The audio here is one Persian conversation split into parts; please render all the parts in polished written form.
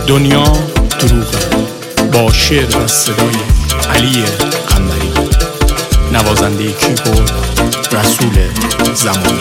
دنیا دروغه، با شعر و صدای علی قنبری، نوازنده کیبورد رسول زمانی.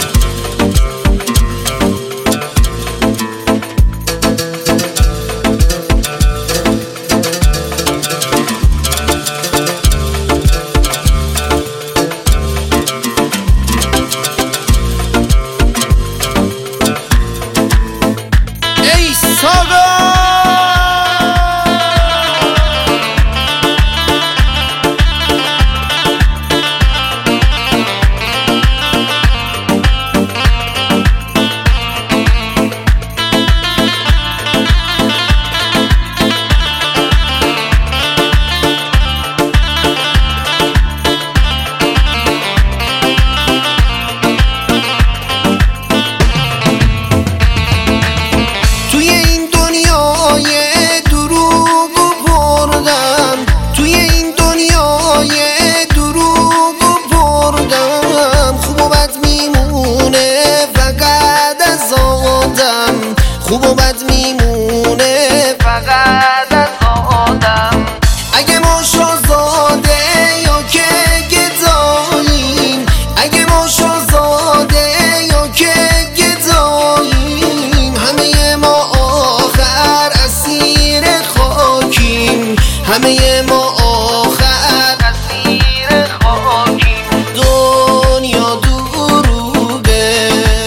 خوب و بد میمونه فقط از آدم. اگه ما شاهزاده یا که گداییم، اگه ما شاهزاده یا که گداییم، همه ما آخر اسیر خاکیم، همه ما آخر اسیر خاکیم. دنیا دروغه،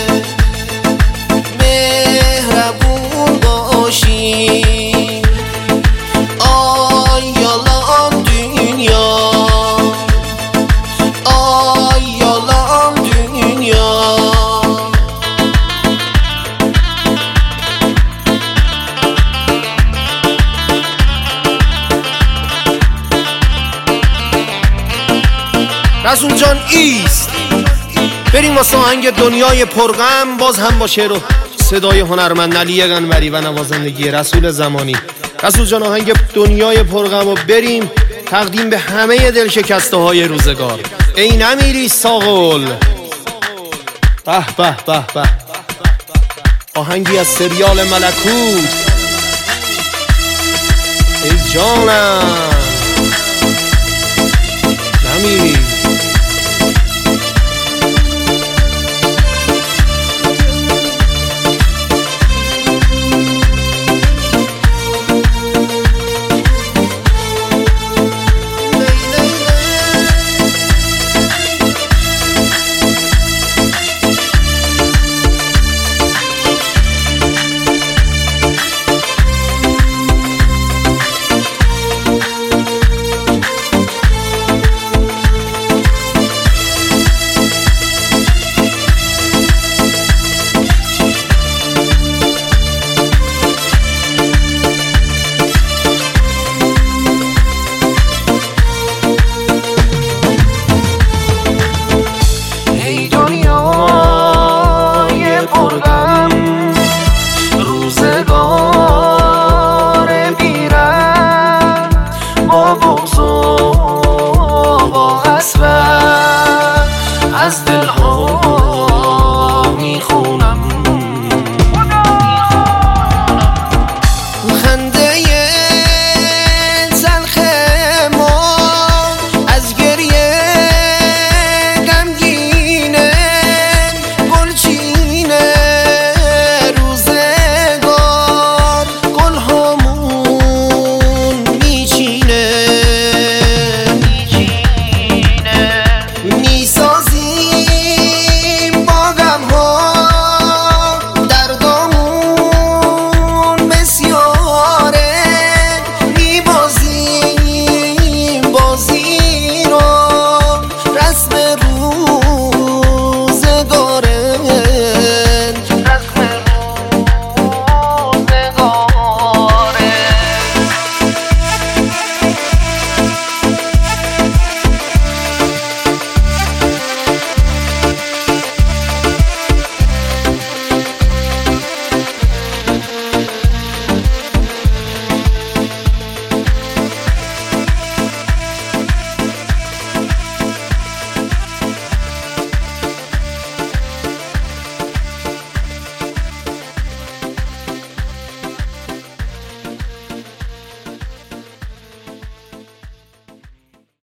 رسول جان ایست، بریم واسه آهنگ دنیای پرغم، باز هم با شعر و صدای هنرمند علی قنبری و نوازندگی رسول زمانی. رسول جان آهنگ دنیای پرغم و بریم تقدیم به همه دلشکسته های روزگار. ای نمیری ساغل، به به به به، آهنگی از سریال ملکوت. ای جانم نمیری